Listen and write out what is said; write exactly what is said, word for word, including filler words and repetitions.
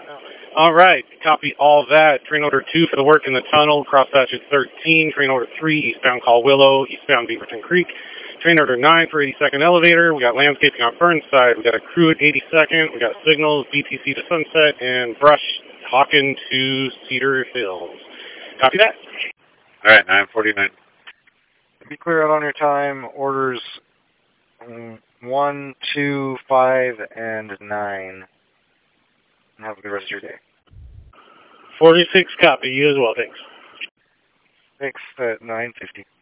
All right, copy all that. Train order two for the work in the tunnel, cross batch at thirteen. Train order three, eastbound Call Willow, eastbound Beaverton Creek. Train order nine for eighty-second elevator. We got landscaping on Burnside. We got a crew at eighty-second. We got signals, B T C to Sunset, and brush Hawken to Cedar Hills. Copy that. All right, nine forty-nine. Be clear out on your time. Orders um, one, two, five, and nine. Have a good rest of your day. forty-six, copy. You as well, thanks. Thanks at nine fifty.